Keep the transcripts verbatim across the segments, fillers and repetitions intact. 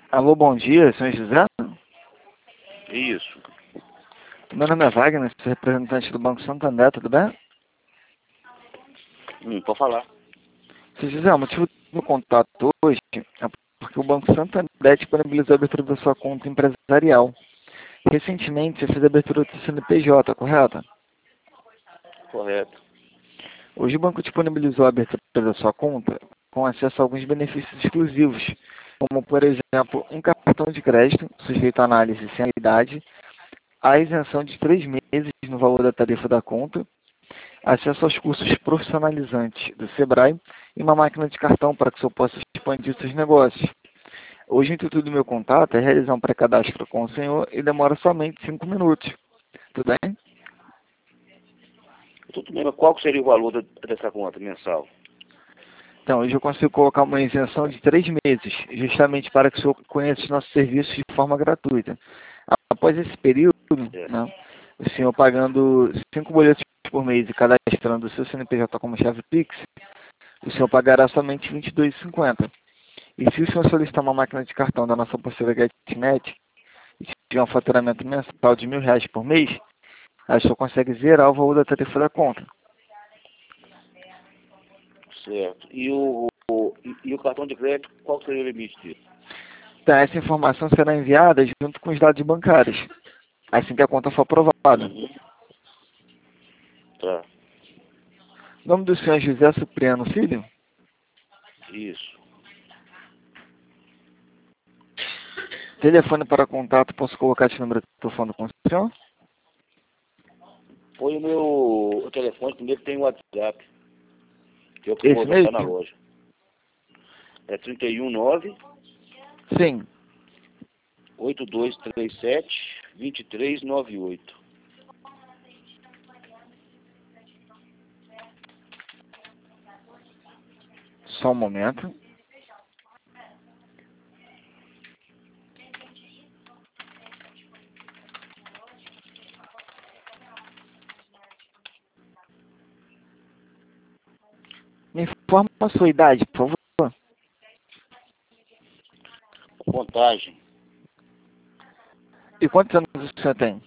Alô, bom dia, senhor José? Isso. Meu nome é Wagner, sou representante do Banco Santander, tudo bem? Hum, pode falar. Senhor José, o motivo do meu contato hoje é porque o Banco Santander disponibilizou a abertura da sua conta empresarial. Recentemente, você fez a abertura do C N P J, correto? Correto. Hoje o banco disponibilizou a abertura da sua conta com acesso a alguns benefícios exclusivos, como, por exemplo, um cartão de crédito sujeito à análise sem idade, a isenção de três meses no valor da tarifa da conta, acesso aos cursos profissionalizantes do Sebrae e uma máquina de cartão para que o senhor possa expandir seus negócios. Hoje, o intuito do meu contato é realizar um pré-cadastro com o senhor e demora somente cinco minutos. Tudo bem? Tudo bem, mas qual que seria o valor da- dessa conta mensal? Então, hoje eu consigo colocar uma isenção de três meses, justamente para que o senhor conheça os nossos serviços de forma gratuita. Após esse período, É. né, o senhor pagando cinco boletos por mês e cadastrando o seu C N P J como chave Pix, o senhor pagará somente vinte e dois reais e cinquenta centavos. E se o senhor solicitar uma máquina de cartão da nossa parceira GetNet e tiver um faturamento mensal de mil reais por mês, aí o senhor consegue zerar o valor da tarifa da conta. Certo. E o, o- e, e o cartão de crédito, qual seria o limite dele? Então, essa informação será enviada junto com os dados bancários, assim que a conta for aprovada. Uhum. Tá. O nome do senhor é José Cipriano Filho? Isso. Telefone para contato, posso colocar esse número que estou falando com o senhor? Põe o meu o telefone, primeiro tem o WhatsApp, que é o que eu vou Esse usar na mesmo? loja. É trinta e um nove, Sim. oito dois três sete, dois três nove oito. Só um momento. Me informa a sua idade, por favor. Contagem. E quantos anos o senhor tem?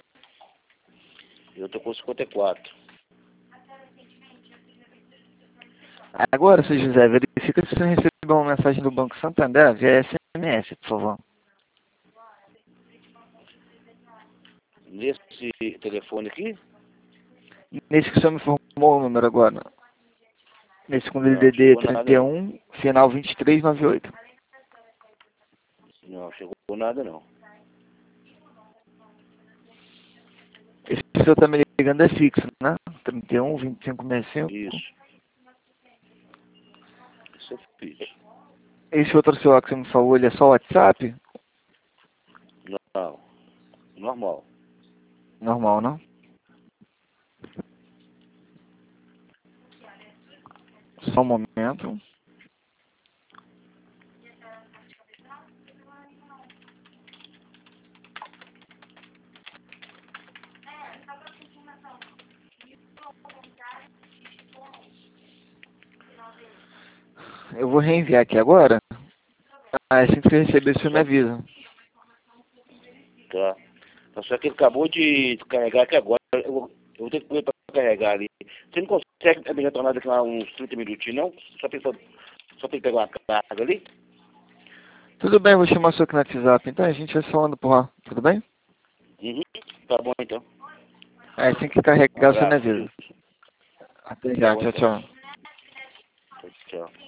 Eu tô com cinquenta e quatro. Agora, senhor José, verifica se o senhor recebeu uma mensagem do Banco Santander via S M S, por favor. Nesse telefone aqui? Nesse que o senhor me informou o número agora. Nesse com Não, D D D chegou nada trinta e não. um, final vinte e três noventa e oito. Não, chegou nada não. Esse que o senhor está me ligando é fixo, né? trinta e um, vinte e cinco, sessenta e cinco. Isso. Isso é fixo. Esse outro celular que você me falou, ele é só WhatsApp? Não. Normal. Normal, não? Só um momento. Eu vou reenviar aqui agora. Ah, assim que você receber, o senhor me Só, avisa. tá. Só que ele acabou de carregar aqui agora. Eu vou, eu vou ter que pôr para carregar ali. Você não consegue me retornar daqui a uns trinta minutinhos, não? Só para só pra pegar uma carga ali? Tudo bem, vou chamar o senhor aqui no WhatsApp. Então a gente vai falando por lá. Tudo bem? Uhum. Tá bom, então. É, assim que Um carregar, o senhor me abraço, avisa. Deus. Até Tá já. bom, Tchau, então. tchau. Tchau.